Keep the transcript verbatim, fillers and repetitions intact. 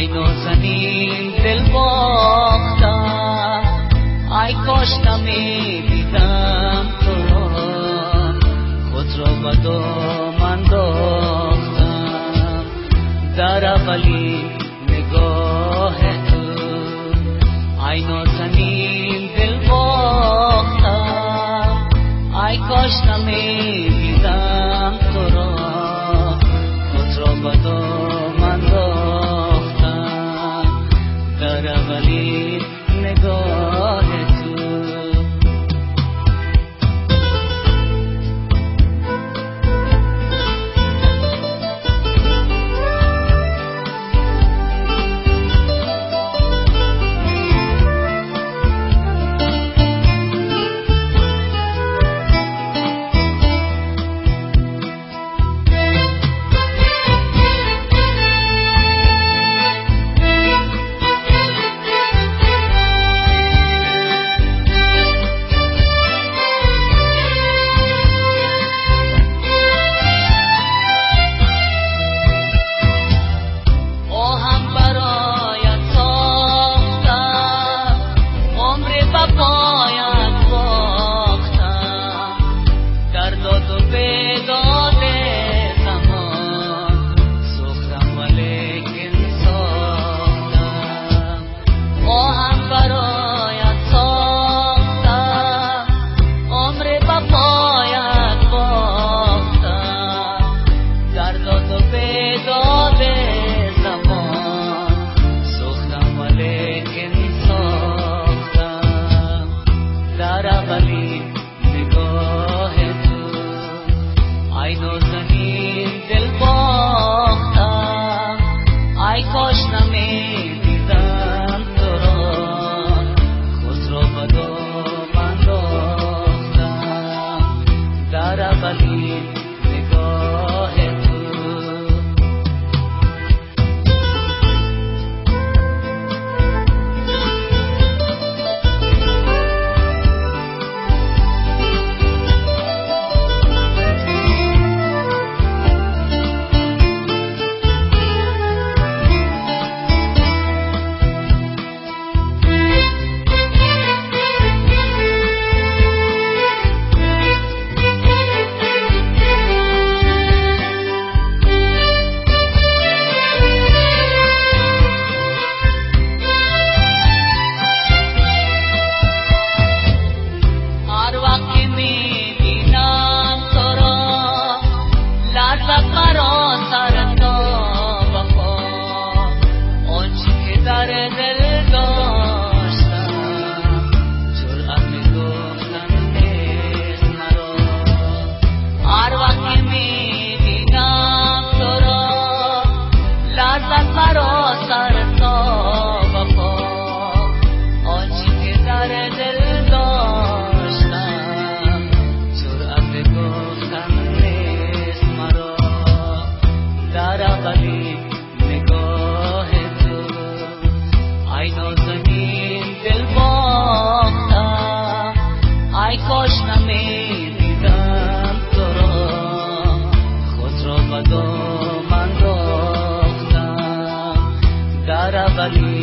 ای نازنین دل باختم، ای کاش نمیدیدم تو را، خود را به دامن انداختم در اولین نگاه تو. ای نازنین دل باختم، ای کاش نمیدیدم تو را، خود را به دامن انداختم در اولین نگاه تو. ای نازنین دل باختم، ای کاش نمیدیدم تو را، خود را به دامن انداختم در اولین نگاه تو. ای نازنین دل باختم، ای کاش نمیدیدم تو را، خود را به دامن انداختم در اولین